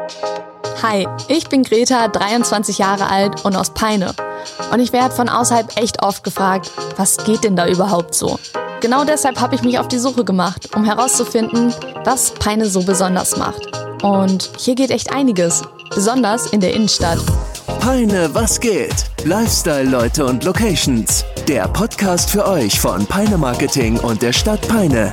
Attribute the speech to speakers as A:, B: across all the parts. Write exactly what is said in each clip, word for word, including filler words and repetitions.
A: Hi, ich bin Greta, dreiundzwanzig Jahre alt und aus Peine. Und ich werde von außerhalb echt oft gefragt, was geht denn da überhaupt so? Genau deshalb habe ich mich auf die Suche gemacht, um herauszufinden, was Peine so besonders macht. Und hier geht echt einiges, besonders in der Innenstadt.
B: Peine, was geht? Lifestyle-Leute und Locations. Der Podcast für euch von Peine Marketing und der Stadt Peine.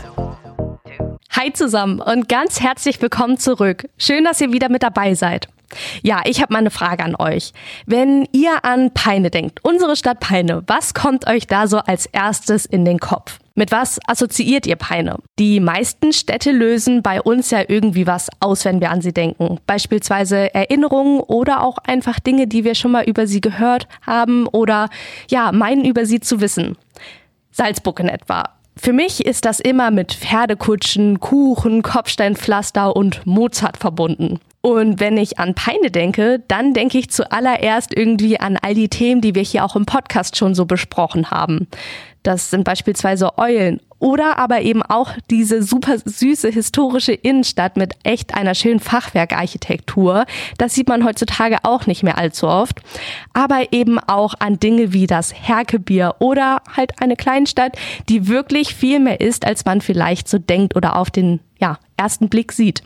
C: Hi zusammen und ganz herzlich willkommen zurück. Schön, dass ihr wieder mit dabei seid. Ja, ich habe mal eine Frage an euch. Wenn ihr an Peine denkt, unsere Stadt Peine, was kommt euch da so als erstes in den Kopf? Mit was assoziiert ihr Peine? Die meisten Städte lösen bei uns ja irgendwie was aus, wenn wir an sie denken. Beispielsweise Erinnerungen oder auch einfach Dinge, die wir schon mal über sie gehört haben oder ja, meinen über sie zu wissen. Salzburg in etwa. Für mich ist das immer mit Pferdekutschen, Kuchen, Kopfsteinpflaster und Mozart verbunden. Und wenn ich an Peine denke, dann denke ich zuallererst irgendwie an all die Themen, die wir hier auch im Podcast schon so besprochen haben. Das sind beispielsweise Eulen oder aber eben auch diese super süße historische Innenstadt mit echt einer schönen Fachwerkarchitektur. Das sieht man heutzutage auch nicht mehr allzu oft. Aber eben auch an Dinge wie das Herke-Bier oder halt eine Kleinstadt, die wirklich viel mehr ist, als man vielleicht so denkt oder auf den ja, ersten Blick sieht.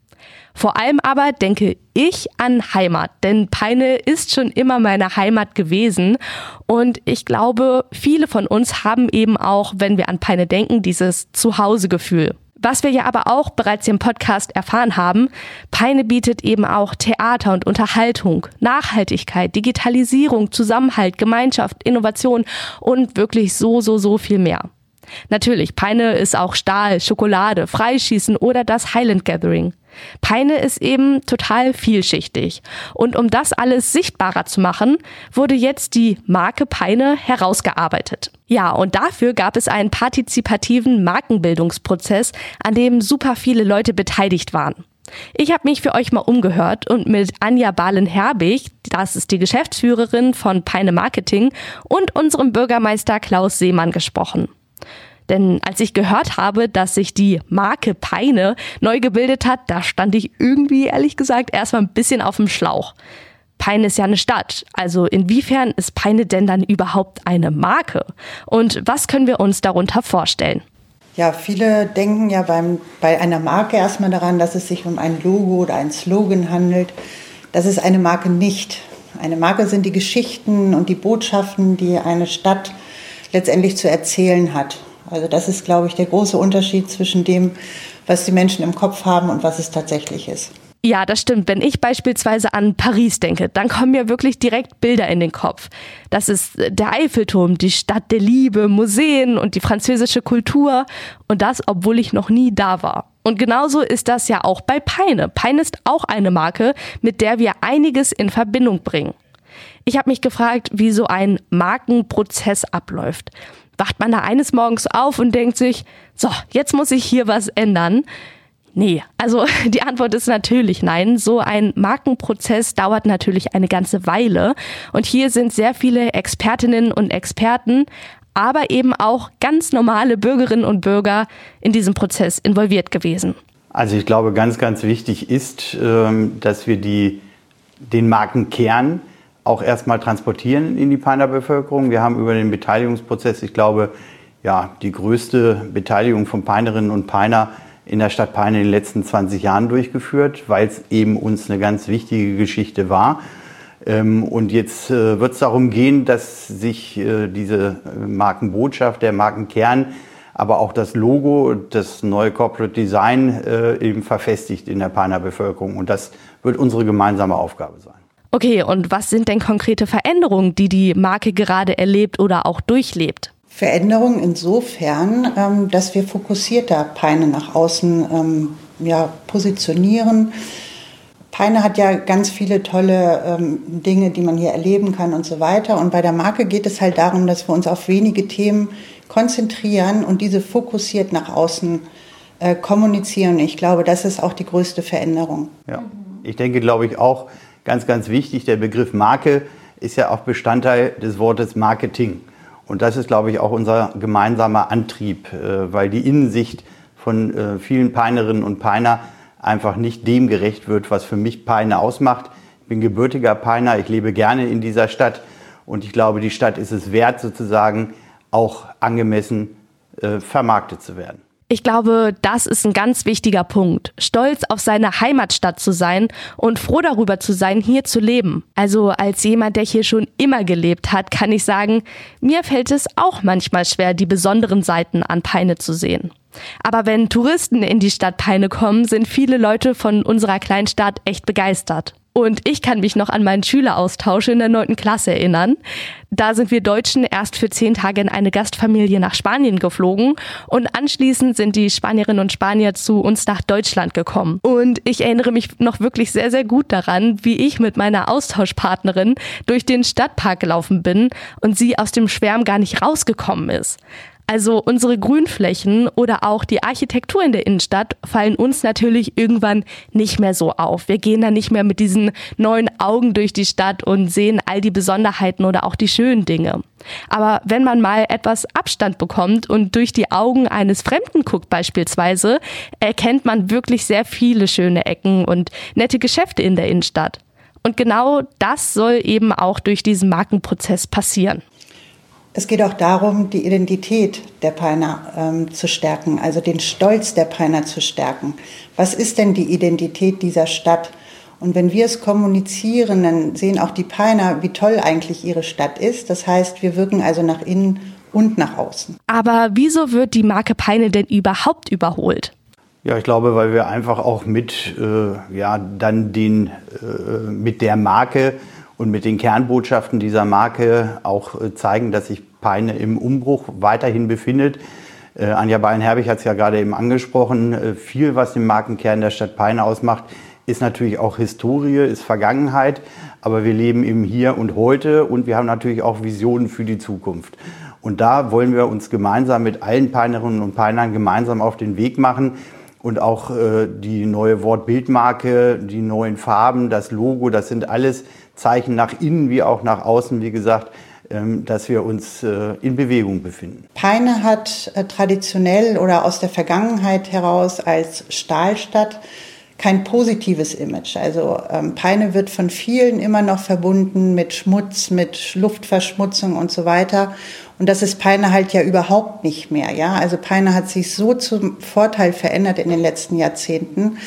C: Vor allem aber denke ich an Heimat, denn Peine ist schon immer meine Heimat gewesen und ich glaube, viele von uns haben eben auch, wenn wir an Peine denken, dieses Zuhausegefühl. Was wir ja aber auch bereits hier im Podcast erfahren haben, Peine bietet eben auch Theater und Unterhaltung, Nachhaltigkeit, Digitalisierung, Zusammenhalt, Gemeinschaft, Innovation und wirklich so, so, so viel mehr. Natürlich, Peine ist auch Stahl, Schokolade, Freischießen oder das Highland Gathering. Peine ist eben total vielschichtig. Und um das alles sichtbarer zu machen, wurde jetzt die Marke Peine herausgearbeitet. Ja, und dafür gab es einen partizipativen Markenbildungsprozess, an dem super viele Leute beteiligt waren. Ich habe mich für euch mal umgehört und mit Anja Bahlen-Herbig, das ist die Geschäftsführerin von Peine Marketing, und unserem Bürgermeister Klaus Seemann gesprochen. Denn als ich gehört habe, dass sich die Marke Peine neu gebildet hat, da stand ich irgendwie, ehrlich gesagt, erstmal ein bisschen auf dem Schlauch. Peine ist ja eine Stadt, also inwiefern ist Peine denn dann überhaupt eine Marke? Und was können wir uns darunter vorstellen?
D: Ja, viele denken ja beim, bei einer Marke erstmal daran, dass es sich um ein Logo oder einen Slogan handelt. Das ist eine Marke nicht. Eine Marke sind die Geschichten und die Botschaften, die eine Stadt letztendlich zu erzählen hat. Also das ist, glaube ich, der große Unterschied zwischen dem, was die Menschen im Kopf haben und was es tatsächlich ist.
C: Ja, das stimmt. Wenn ich beispielsweise an Paris denke, dann kommen mir wirklich direkt Bilder in den Kopf. Das ist der Eiffelturm, die Stadt der Liebe, Museen und die französische Kultur. Und das, obwohl ich noch nie da war. Und genauso ist das ja auch bei Peine. Peine ist auch eine Marke, mit der wir einiges in Verbindung bringen. Ich habe mich gefragt, wie so ein Markenprozess abläuft. Wacht man da eines Morgens auf und denkt sich, so, jetzt muss ich hier was ändern? Nee, also die Antwort ist natürlich nein. So ein Markenprozess dauert natürlich eine ganze Weile. Und hier sind sehr viele Expertinnen und Experten, aber eben auch ganz normale Bürgerinnen und Bürger in diesem Prozess involviert gewesen.
E: Also ich glaube, ganz, ganz wichtig ist, dass wir die, den Markenkern auch erstmal transportieren in die Peiner Bevölkerung. Wir haben über den Beteiligungsprozess, ich glaube, ja, die größte Beteiligung von Peinerinnen und Peiner in der Stadt Peine in den letzten zwanzig Jahren durchgeführt, weil es eben uns eine ganz wichtige Geschichte war. Und jetzt wird es darum gehen, dass sich diese Markenbotschaft, der Markenkern, aber auch das Logo, das neue Corporate Design eben verfestigt in der Peiner Bevölkerung. Und das wird unsere gemeinsame Aufgabe sein.
C: Okay, und was sind denn konkrete Veränderungen, die die Marke gerade erlebt oder auch durchlebt?
D: Veränderungen insofern, dass wir fokussierter Peine nach außen ja, positionieren. Peine hat ja ganz viele tolle Dinge, die man hier erleben kann und so weiter. Und bei der Marke geht es halt darum, dass wir uns auf wenige Themen konzentrieren und diese fokussiert nach außen kommunizieren. Ich glaube, das ist auch die größte Veränderung.
E: Ja, ich denke, glaube ich, auch, ganz, ganz wichtig, der Begriff Marke ist ja auch Bestandteil des Wortes Marketing. Und das ist, glaube ich, auch unser gemeinsamer Antrieb, weil die Innensicht von vielen Peinerinnen und Peiner einfach nicht dem gerecht wird, was für mich Peine ausmacht. Ich bin gebürtiger Peiner, ich lebe gerne in dieser Stadt und ich glaube, die Stadt ist es wert, sozusagen auch angemessen äh, vermarktet zu werden.
C: Ich glaube, das ist ein ganz wichtiger Punkt. Stolz auf seine Heimatstadt zu sein und froh darüber zu sein, hier zu leben. Also als jemand, der hier schon immer gelebt hat, kann ich sagen, mir fällt es auch manchmal schwer, die besonderen Seiten an Peine zu sehen. Aber wenn Touristen in die Stadt Peine kommen, sind viele Leute von unserer kleinen Stadt echt begeistert. Und ich kann mich noch an meinen Schüleraustausch in der neunten Klasse erinnern. Da sind wir Deutschen erst für zehn Tage in eine Gastfamilie nach Spanien geflogen und anschließend sind die Spanierinnen und Spanier zu uns nach Deutschland gekommen. Und ich erinnere mich noch wirklich sehr, sehr gut daran, wie ich mit meiner Austauschpartnerin durch den Stadtpark gelaufen bin und sie aus dem Schwärm gar nicht rausgekommen ist. Also unsere Grünflächen oder auch die Architektur in der Innenstadt fallen uns natürlich irgendwann nicht mehr so auf. Wir gehen dann nicht mehr mit diesen neuen Augen durch die Stadt und sehen all die Besonderheiten oder auch die schönen Dinge. Aber wenn man mal etwas Abstand bekommt und durch die Augen eines Fremden guckt beispielsweise, erkennt man wirklich sehr viele schöne Ecken und nette Geschäfte in der Innenstadt. Und genau das soll eben auch durch diesen Markenprozess passieren.
D: Es geht auch darum, die Identität der Peiner ähm, zu stärken, also den Stolz der Peiner zu stärken. Was ist denn die Identität dieser Stadt? Und wenn wir es kommunizieren, dann sehen auch die Peiner, wie toll eigentlich ihre Stadt ist. Das heißt, wir wirken also nach innen und nach außen.
C: Aber wieso wird die Marke Peine denn überhaupt überholt?
E: Ja, ich glaube, weil wir einfach auch mit, äh, ja, dann den, äh, mit der Marke und mit den Kernbotschaften dieser Marke auch äh, zeigen, dass sich Peine im Umbruch weiterhin befindet. Äh, Anja Ballen-Herbig hat es ja gerade eben angesprochen. Äh, viel, was den Markenkern der Stadt Peine ausmacht, ist natürlich auch Historie, ist Vergangenheit. Aber wir leben im Hier und Heute und wir haben natürlich auch Visionen für die Zukunft. Und da wollen wir uns gemeinsam mit allen Peinerinnen und Peinern gemeinsam auf den Weg machen. Und auch äh, die neue Wortbildmarke, die neuen Farben, das Logo, das sind alles Zeichen nach innen wie auch nach außen, wie gesagt, ähm, dass wir uns äh, in Bewegung befinden.
D: Peine hat äh, traditionell oder aus der Vergangenheit heraus als Stahlstadt kein positives Image. Also ähm, Peine wird von vielen immer noch verbunden mit Schmutz, mit Luftverschmutzung und so weiter. Und das ist Peine halt ja überhaupt nicht mehr. Ja? Also Peine hat sich so zum Vorteil verändert in den letzten Jahrzehnten.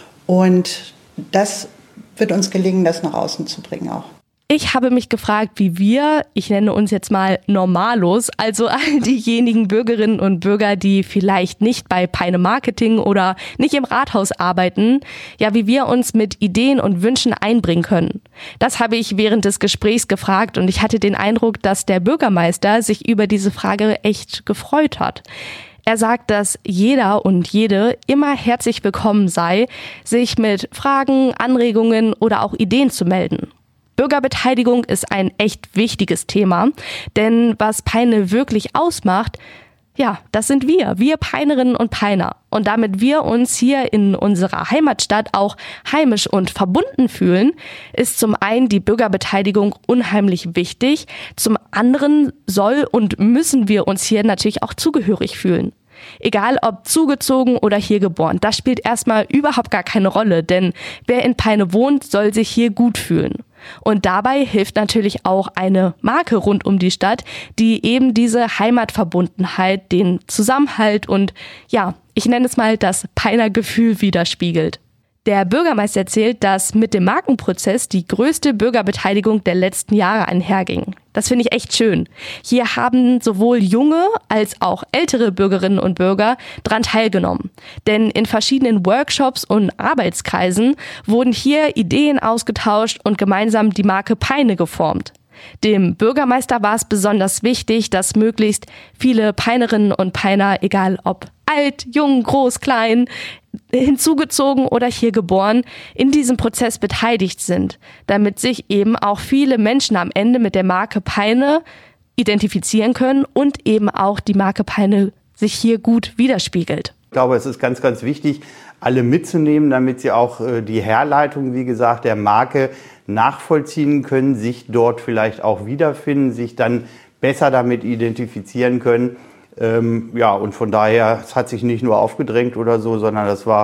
D: Und das wird uns gelingen, das nach außen zu bringen auch.
C: Ich habe mich gefragt, wie wir, ich nenne uns jetzt mal Normalos, also all diejenigen Bürgerinnen und Bürger, die vielleicht nicht bei Peine Marketing oder nicht im Rathaus arbeiten, ja, wie wir uns mit Ideen und Wünschen einbringen können. Das habe ich während des Gesprächs gefragt und ich hatte den Eindruck, dass der Bürgermeister sich über diese Frage echt gefreut hat. Er sagt, dass jeder und jede immer herzlich willkommen sei, sich mit Fragen, Anregungen oder auch Ideen zu melden. Bürgerbeteiligung ist ein echt wichtiges Thema, denn was Peine wirklich ausmacht, ja, das sind wir, wir Peinerinnen und Peiner. Und damit wir uns hier in unserer Heimatstadt auch heimisch und verbunden fühlen, ist zum einen die Bürgerbeteiligung unheimlich wichtig, zum anderen soll und müssen wir uns hier natürlich auch zugehörig fühlen. Egal ob zugezogen oder hier geboren, das spielt erstmal überhaupt gar keine Rolle, denn wer in Peine wohnt, soll sich hier gut fühlen. Und dabei hilft natürlich auch eine Marke rund um die Stadt, die eben diese Heimatverbundenheit, den Zusammenhalt und ja, ich nenne es mal das Peiner Gefühl widerspiegelt. Der Bürgermeister erzählt, dass mit dem Markenprozess die größte Bürgerbeteiligung der letzten Jahre einherging. Das finde ich echt schön. Hier haben sowohl junge als auch ältere Bürgerinnen und Bürger dran teilgenommen. Denn in verschiedenen Workshops und Arbeitskreisen wurden hier Ideen ausgetauscht und gemeinsam die Marke Peine geformt. Dem Bürgermeister war es besonders wichtig, dass möglichst viele Peinerinnen und Peiner, egal ob alt, jung, groß, klein, hinzugezogen oder hier geboren, in diesem Prozess beteiligt sind, damit sich eben auch viele Menschen am Ende mit der Marke Peine identifizieren können und eben auch die Marke Peine sich hier gut widerspiegelt.
E: Ich glaube, es ist ganz, ganz wichtig, alle mitzunehmen, damit sie auch äh, die Herleitung, wie gesagt, der Marke nachvollziehen können, sich dort vielleicht auch wiederfinden, sich dann besser damit identifizieren können. Ähm, ja, und von daher, es hat sich nicht nur aufgedrängt oder so, sondern das war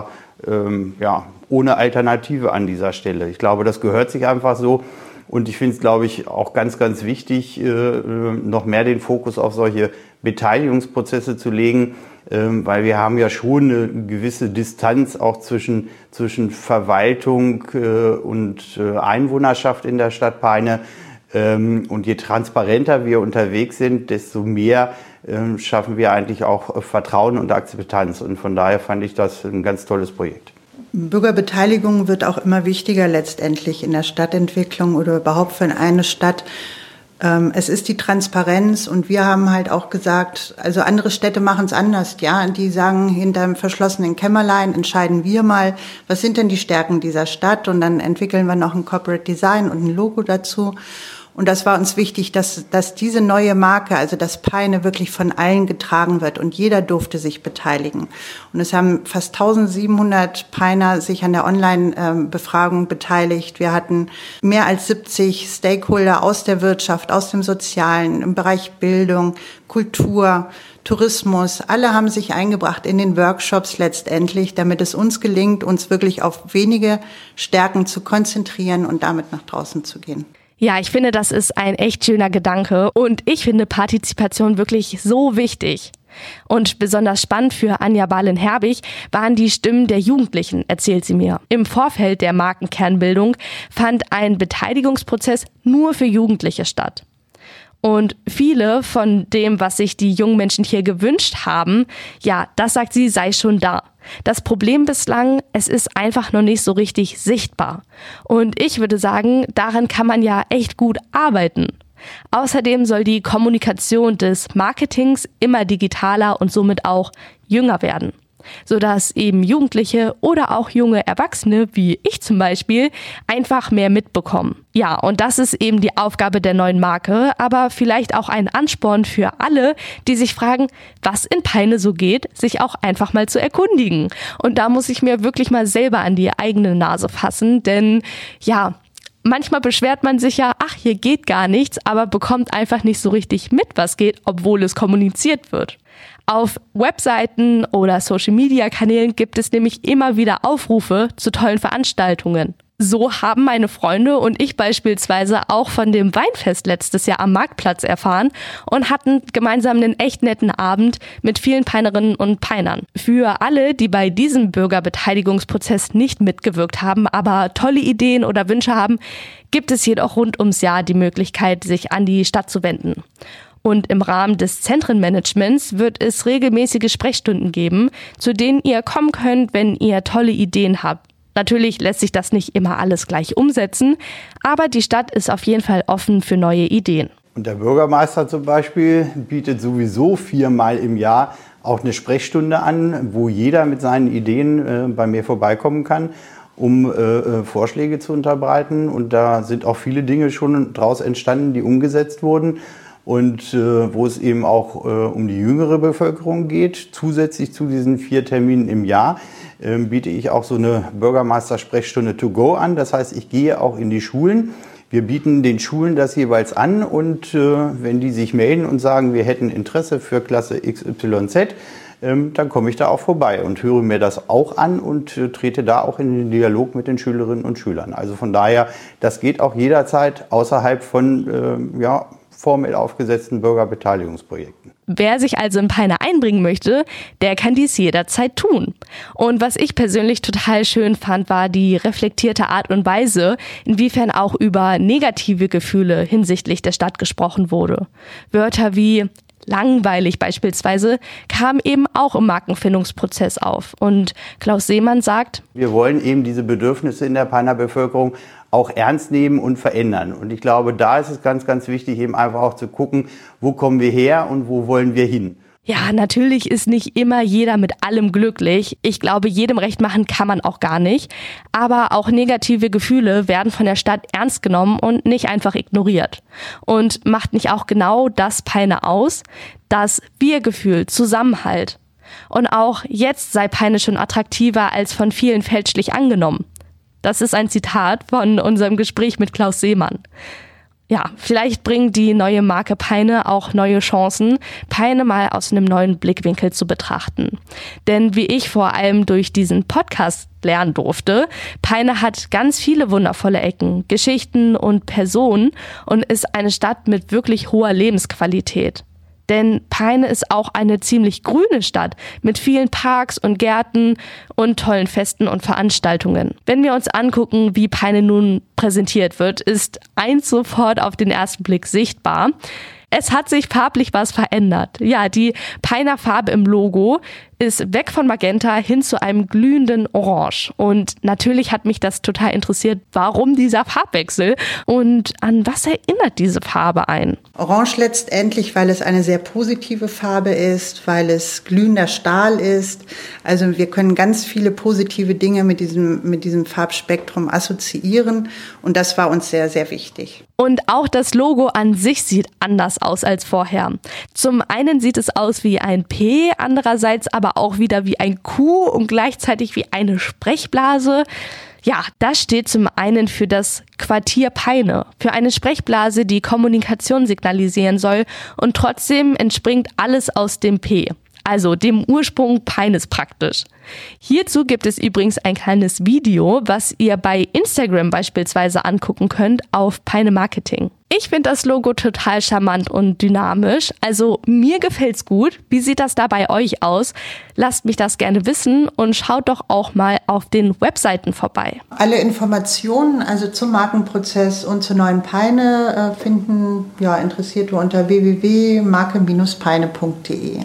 E: ähm, ja, ohne Alternative an dieser Stelle. Ich glaube, das gehört sich einfach so. Und ich finde es, glaube ich, auch ganz, ganz wichtig, äh, noch mehr den Fokus auf solche Beteiligungsprozesse zu legen, äh, weil wir haben ja schon eine gewisse Distanz auch zwischen, zwischen Verwaltung äh, und äh, Einwohnerschaft in der Stadt Peine. Ähm, und je transparenter wir unterwegs sind, desto mehr äh, schaffen wir eigentlich auch Vertrauen und Akzeptanz. Und von daher fand ich das ein ganz tolles Projekt.
D: Bürgerbeteiligung wird auch immer wichtiger letztendlich in der Stadtentwicklung oder überhaupt für eine Stadt. Es ist die Transparenz und wir haben halt auch gesagt, also andere Städte machen es anders, ja. Die sagen, hinterm verschlossenen Kämmerlein entscheiden wir mal, was sind denn die Stärken dieser Stadt und dann entwickeln wir noch ein Corporate Design und ein Logo dazu. Und das war uns wichtig, dass, dass diese neue Marke, also das Peine, wirklich von allen getragen wird und jeder durfte sich beteiligen. Und es haben fast eintausendsiebenhundert Peiner sich an der Online-Befragung beteiligt. Wir hatten mehr als siebzig Stakeholder aus der Wirtschaft, aus dem Sozialen, im Bereich Bildung, Kultur, Tourismus. Alle haben sich eingebracht in den Workshops letztendlich, damit es uns gelingt, uns wirklich auf wenige Stärken zu konzentrieren und damit nach draußen zu gehen.
C: Ja, ich finde, das ist ein echt schöner Gedanke und ich finde Partizipation wirklich so wichtig. Und besonders spannend für Anja Ballen-Herbig waren die Stimmen der Jugendlichen, erzählt sie mir. Im Vorfeld der Markenkernbildung fand ein Beteiligungsprozess nur für Jugendliche statt. Und viele von dem, was sich die jungen Menschen hier gewünscht haben, ja, das sagt sie, sei schon da. Das Problem bislang, es ist einfach noch nicht so richtig sichtbar. Und ich würde sagen, daran kann man ja echt gut arbeiten. Außerdem soll die Kommunikation des Marketings immer digitaler und somit auch jünger werden, sodass eben Jugendliche oder auch junge Erwachsene, wie ich zum Beispiel, einfach mehr mitbekommen. Ja, und das ist eben die Aufgabe der neuen Marke, aber vielleicht auch ein Ansporn für alle, die sich fragen, was in Peine so geht, sich auch einfach mal zu erkundigen. Und da muss ich mir wirklich mal selber an die eigene Nase fassen, denn ja, manchmal beschwert man sich ja, ach, hier geht gar nichts, aber bekommt einfach nicht so richtig mit, was geht, obwohl es kommuniziert wird. Auf Webseiten oder Social-Media-Kanälen gibt es nämlich immer wieder Aufrufe zu tollen Veranstaltungen. So haben meine Freunde und ich beispielsweise auch von dem Weinfest letztes Jahr am Marktplatz erfahren und hatten gemeinsam einen echt netten Abend mit vielen Peinerinnen und Peinern. Für alle, die bei diesem Bürgerbeteiligungsprozess nicht mitgewirkt haben, aber tolle Ideen oder Wünsche haben, gibt es jedoch rund ums Jahr die Möglichkeit, sich an die Stadt zu wenden. Und im Rahmen des Zentrenmanagements wird es regelmäßige Sprechstunden geben, zu denen ihr kommen könnt, wenn ihr tolle Ideen habt. Natürlich lässt sich das nicht immer alles gleich umsetzen, aber die Stadt ist auf jeden Fall offen für neue Ideen.
E: Und der Bürgermeister zum Beispiel bietet sowieso viermal im Jahr auch eine Sprechstunde an, wo jeder mit seinen Ideen äh, bei mir vorbeikommen kann, um äh, Vorschläge zu unterbreiten. Und da sind auch viele Dinge schon draus entstanden, die umgesetzt wurden. Und äh, wo es eben auch äh, um die jüngere Bevölkerung geht, zusätzlich zu diesen vier Terminen im Jahr, äh, biete ich auch so eine Bürgermeister-Sprechstunde to go an. Das heißt, ich gehe auch in die Schulen. Wir bieten den Schulen das jeweils an und äh, wenn die sich melden und sagen, wir hätten Interesse für Klasse X Y Z, ähm, dann komme ich da auch vorbei und höre mir das auch an und äh, trete da auch in den Dialog mit den Schülerinnen und Schülern. Also von daher, das geht auch jederzeit außerhalb von, äh, ja, formell aufgesetzten Bürgerbeteiligungsprojekten.
C: Wer sich also in Peine einbringen möchte, der kann dies jederzeit tun. Und was ich persönlich total schön fand, war die reflektierte Art und Weise, inwiefern auch über negative Gefühle hinsichtlich der Stadt gesprochen wurde. Wörter wie langweilig beispielsweise kamen eben auch im Markenfindungsprozess auf. Und Klaus Seemann sagt,
E: wir wollen eben diese Bedürfnisse in der Peiner Bevölkerung auch ernst nehmen und verändern. Und ich glaube, da ist es ganz, ganz wichtig, eben einfach auch zu gucken, wo kommen wir her und wo wollen wir hin.
C: Ja, natürlich ist nicht immer jeder mit allem glücklich. Ich glaube, jedem recht machen kann man auch gar nicht. Aber auch negative Gefühle werden von der Stadt ernst genommen und nicht einfach ignoriert. Und macht nicht auch genau das Peine aus? Das Wir-Gefühl, Zusammenhalt. Und auch jetzt sei Peine schon attraktiver als von vielen fälschlich angenommen. Das ist ein Zitat von unserem Gespräch mit Klaus Seemann. Ja, vielleicht bringt die neue Marke Peine auch neue Chancen, Peine mal aus einem neuen Blickwinkel zu betrachten. Denn wie ich vor allem durch diesen Podcast lernen durfte, Peine hat ganz viele wundervolle Ecken, Geschichten und Personen und ist eine Stadt mit wirklich hoher Lebensqualität. Denn Peine ist auch eine ziemlich grüne Stadt mit vielen Parks und Gärten und tollen Festen und Veranstaltungen. Wenn wir uns angucken, wie Peine nun präsentiert wird, ist eins sofort auf den ersten Blick sichtbar. Es hat sich farblich was verändert. Ja, die Peiner Farbe im Logo ist weg von Magenta hin zu einem glühenden Orange. Und natürlich hat mich das total interessiert, warum dieser Farbwechsel und an was erinnert diese Farbe ein?
D: Orange letztendlich, weil es eine sehr positive Farbe ist, weil es glühender Stahl ist. Also wir können ganz viele positive Dinge mit diesem, mit diesem Farbspektrum assoziieren und das war uns sehr, sehr wichtig.
C: Und auch das Logo an sich sieht anders aus als vorher. Zum einen sieht es aus wie ein P, andererseits aber auch wieder wie ein Q und gleichzeitig wie eine Sprechblase. Ja, das steht zum einen für das Quartier Peine, für eine Sprechblase, die Kommunikation signalisieren soll und trotzdem entspringt alles aus dem P. Also dem Ursprung Peines praktisch. Hierzu gibt es übrigens ein kleines Video, was ihr bei Instagram beispielsweise angucken könnt auf Peine Marketing. Ich finde das Logo total charmant und dynamisch, also mir gefällt's gut. Wie sieht das da bei euch aus? Lasst mich das gerne wissen und schaut doch auch mal auf den Webseiten vorbei.
D: Alle Informationen also zum Markenprozess und zur neuen Peine äh, finden ja, Interessierte unter w w w punkt marke Bindestrich peine punkt d e.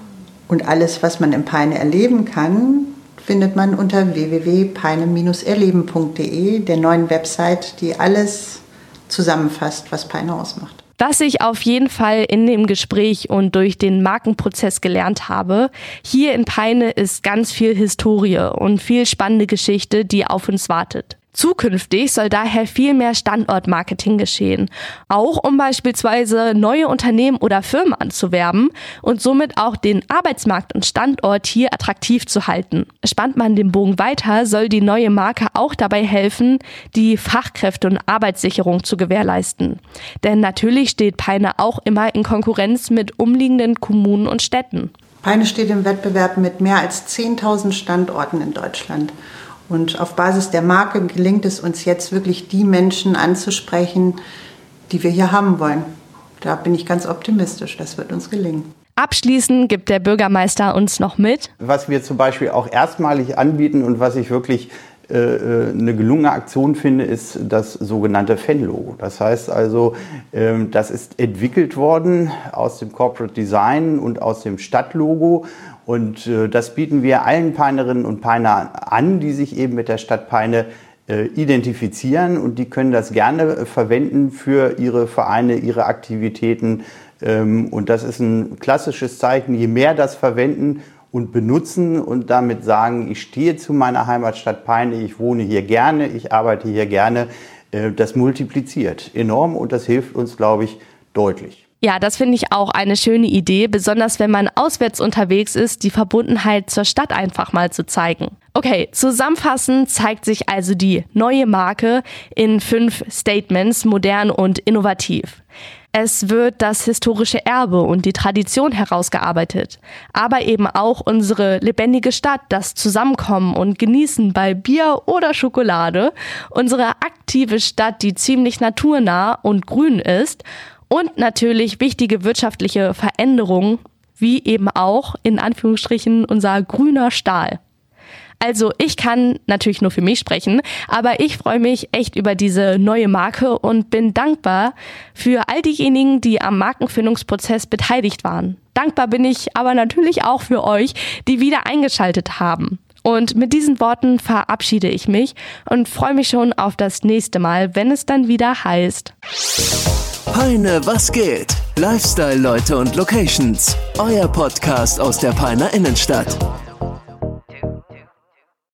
D: Und alles, was man in Peine erleben kann, findet man unter w w w punkt peine Bindestrich erleben punkt d e, der neuen Website, die alles zusammenfasst, was Peine ausmacht.
C: Was ich auf jeden Fall in dem Gespräch und durch den Markenprozess gelernt habe, hier in Peine ist ganz viel Historie und viel spannende Geschichte, die auf uns wartet. Zukünftig soll daher viel mehr Standortmarketing geschehen, auch um beispielsweise neue Unternehmen oder Firmen anzuwerben und somit auch den Arbeitsmarkt und Standort hier attraktiv zu halten. Spannt man den Bogen weiter, soll die neue Marke auch dabei helfen, die Fachkräfte- und Arbeitssicherung zu gewährleisten. Denn natürlich steht Peine auch immer in Konkurrenz mit umliegenden Kommunen und Städten.
D: Peine steht im Wettbewerb mit mehr als zehntausend Standorten in Deutschland. Und auf Basis der Marke gelingt es uns jetzt wirklich, die Menschen anzusprechen, die wir hier haben wollen. Da bin ich ganz optimistisch, das wird uns gelingen.
C: Abschließend gibt der Bürgermeister uns noch mit.
E: Was wir zum Beispiel auch erstmalig anbieten und was ich wirklich äh, eine gelungene Aktion finde, ist das sogenannte Fan-Logo. Das heißt also, äh, das ist entwickelt worden aus dem Corporate Design und aus dem Stadtlogo. Und äh, das bieten wir allen Peinerinnen und Peinern an, die sich eben mit der Stadt Peine äh, identifizieren. Und die können das gerne äh, verwenden für ihre Vereine, ihre Aktivitäten. Ähm, und das ist ein klassisches Zeichen. Je mehr das verwenden und benutzen und damit sagen, ich stehe zu meiner Heimatstadt Peine, ich wohne hier gerne, ich arbeite hier gerne, äh, das multipliziert enorm und das hilft uns, glaube ich, deutlich.
C: Ja, das finde ich auch eine schöne Idee, besonders wenn man auswärts unterwegs ist, die Verbundenheit zur Stadt einfach mal zu zeigen. Okay, zusammenfassend zeigt sich also die neue Marke in fünf Statements, modern und innovativ. Es wird das historische Erbe und die Tradition herausgearbeitet, aber eben auch unsere lebendige Stadt, das Zusammenkommen und Genießen bei Bier oder Schokolade, unsere aktive Stadt, die ziemlich naturnah und grün ist, und natürlich wichtige wirtschaftliche Veränderungen, wie eben auch in Anführungsstrichen unser grüner Stahl. Also ich kann natürlich nur für mich sprechen, aber ich freue mich echt über diese neue Marke und bin dankbar für all diejenigen, die am Markenfindungsprozess beteiligt waren. Dankbar bin ich aber natürlich auch für euch, die wieder eingeschaltet haben. Und mit diesen Worten verabschiede ich mich und freue mich schon auf das nächste Mal, wenn es dann wieder heißt:
B: Peine, was geht? Lifestyle, Leute und Locations. Euer Podcast aus der Peiner Innenstadt.